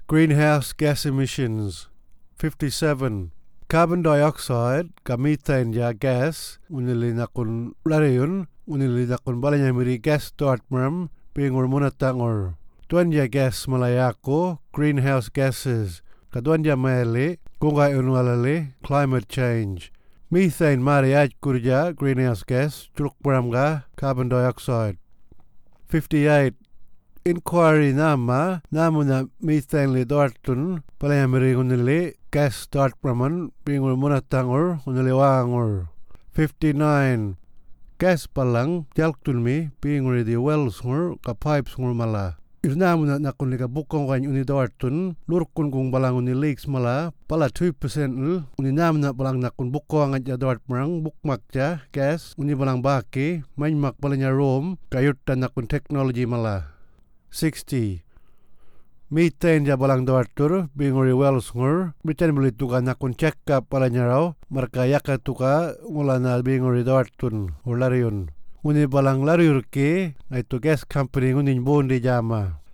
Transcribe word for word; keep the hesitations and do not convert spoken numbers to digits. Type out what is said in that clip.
Greenhouse gas emissions. fifty-seven. Carbon dioxide ka methane ya gas unili nakun larayun unili nakun balanya miri gas dartmram pingur munatangor. Tuan ya gas malayako greenhouse gases kaduan ya mele kunga unwalale climate change. Methane mariaj kurja greenhouse gas trukbram ga carbon dioxide. fifty-eight. Inquiry nama namuna methane li dartun balanya miri unili gas dartbraman pingur munatangor unili wangor. fifty-nine. Gas palang jalktun mi pingur di wells ngur ka pipes ngur mala. Irnamuna nakun lika bukong kan uni dartun lurkun kung balang uni leaks mala pala two percent ul uni namuna balang nakun bukong at ya dartbrang bukmak ja gas uni balang baki mainmak balanya rom kayut dan nakun teknologi mala. sixty. Methane ja balang dartur binguri wells ngur bitan beli tuka nakun check up balanya raw marka yaka tuka ngulana binguri dartun ulariun uni balang lariur ke itu gas company unin bondi jama.